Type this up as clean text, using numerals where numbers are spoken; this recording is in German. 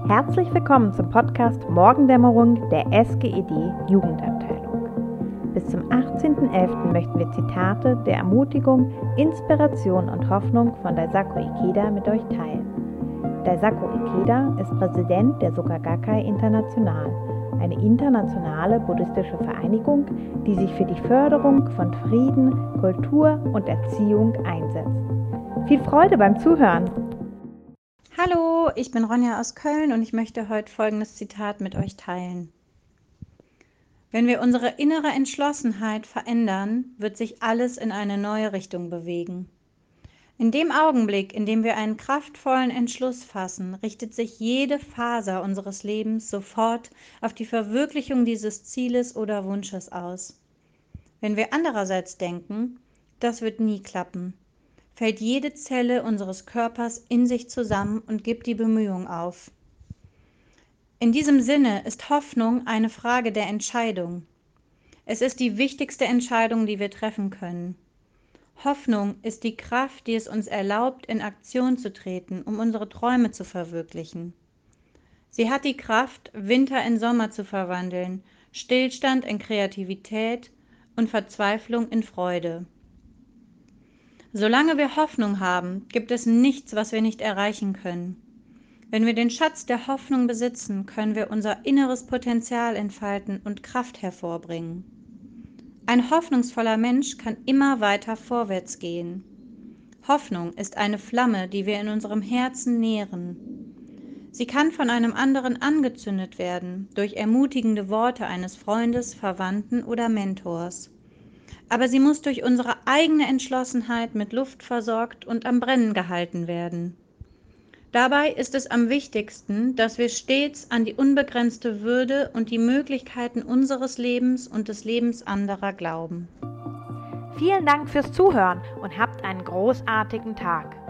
Herzlich willkommen zum Podcast Morgendämmerung der SGED Jugendabteilung. Bis zum 18.11. möchten wir Zitate der Ermutigung, Inspiration und Hoffnung von Daisaku Ikeda mit euch teilen. Daisaku Ikeda ist Präsident der Soka Gakkai International, eine internationale buddhistische Vereinigung, die sich für die Förderung von Frieden, Kultur und Erziehung einsetzt. Viel Freude beim Zuhören! Hallo, ich bin Ronja aus Köln und ich möchte heute folgendes Zitat mit euch teilen. Wenn wir unsere innere Entschlossenheit verändern, wird sich alles in eine neue Richtung bewegen. In dem Augenblick, in dem wir einen kraftvollen Entschluss fassen, richtet sich jede Faser unseres Lebens sofort auf die Verwirklichung dieses Zieles oder Wunsches aus. Wenn wir andererseits denken, das wird nie klappen, fällt jede Zelle unseres Körpers in sich zusammen und gibt die Bemühung auf. In diesem Sinne ist Hoffnung eine Frage der Entscheidung. Es ist die wichtigste Entscheidung, die wir treffen können. Hoffnung ist die Kraft, die es uns erlaubt, in Aktion zu treten, um unsere Träume zu verwirklichen. Sie hat die Kraft, Winter in Sommer zu verwandeln, Stillstand in Kreativität und Verzweiflung in Freude. Solange wir Hoffnung haben, gibt es nichts, was wir nicht erreichen können. Wenn wir den Schatz der Hoffnung besitzen, können wir unser inneres Potenzial entfalten und Kraft hervorbringen. Ein hoffnungsvoller Mensch kann immer weiter vorwärts gehen. Hoffnung ist eine Flamme, die wir in unserem Herzen nähren. Sie kann von einem anderen angezündet werden, durch ermutigende Worte eines Freundes, Verwandten oder Mentors. Aber sie muss durch unsere eigene Entschlossenheit mit Luft versorgt und am Brennen gehalten werden. Dabei ist es am wichtigsten, dass wir stets an die unbegrenzte Würde und die Möglichkeiten unseres Lebens und des Lebens anderer glauben. Vielen Dank fürs Zuhören und habt einen großartigen Tag.